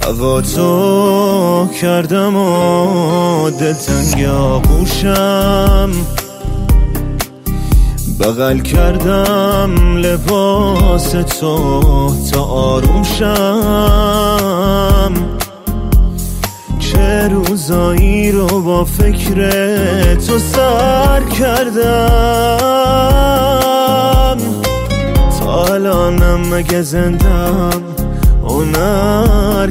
هوا تو کردم و دلتنگ آغوشم، بغل کردم لباس تو تا آرومشم. چه روزایی رو با فکر تو سر کردم، تا الانم مگه زندم هنر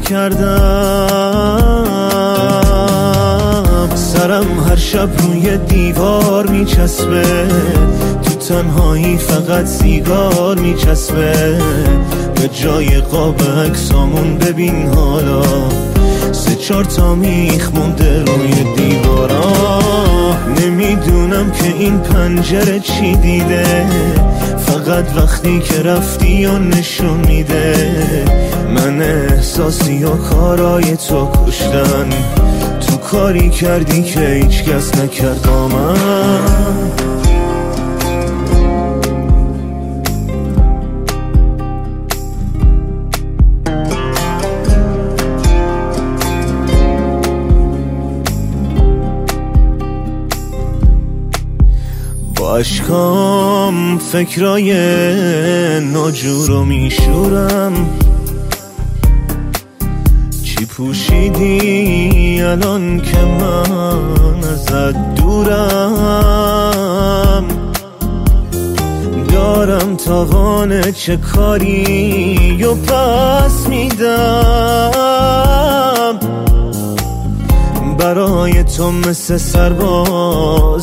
کردم. سرم هر شب روی دیوار میچسبه، تو تنهایی فقط سیگار میچسبه. به جای قاب عکسامون ببین حالا 3-4 تا میخ مونده روی دیوارا. نمیدونم که این پنجره چی دیده، فقط وقتی که رفتی و نشون میده. من احساسی و کارای تو کشتن، تو کاری کردی که هیچ کس نکرد با من. با اشکام فکرای ناجور رو میشورم. چی پوشیدی الان که من ازت دورم؟ دارم توان چه کاری و پس میدم. برای تو مثل سرباز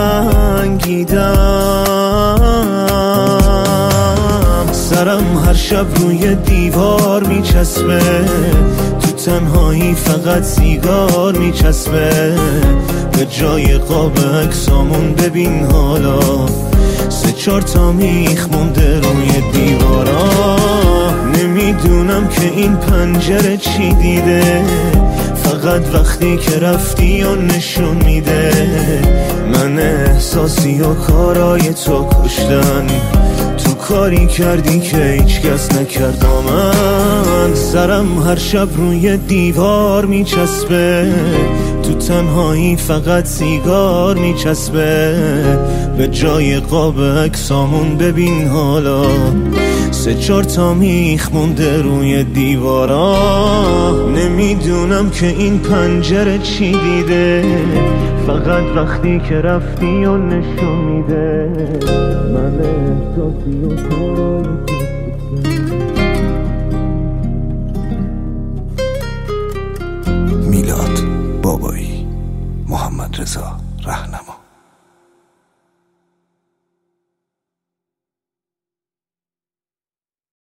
جنگیدم. سرم هر شب روی دیوار میچسبه، تو تنهایی فقط سیگار میچسبه. به جای قاب عکسامون ببین حالا 3-4 تا میخ مونده روی دیوارا. نمیدونم که این پنجره چی دیده، فقط وقتی که رفتی و نشون میده. من احساسی و کارای تو کشتن، تو کاری کردی که هیچ کس نکرد با من. سرم هر شب روی دیوار میچسبه، تو تنهایی فقط سیگار میچسبه. به جای قاب عکسامون ببین حالا 3-4 تا میخ مونده روی دیوارا. نمیدونم که این پنجره چی دیده، فقط وقتی که رفتی و نشون میده. من احساسی و میلاد بابایی، محمد رضا رهنما.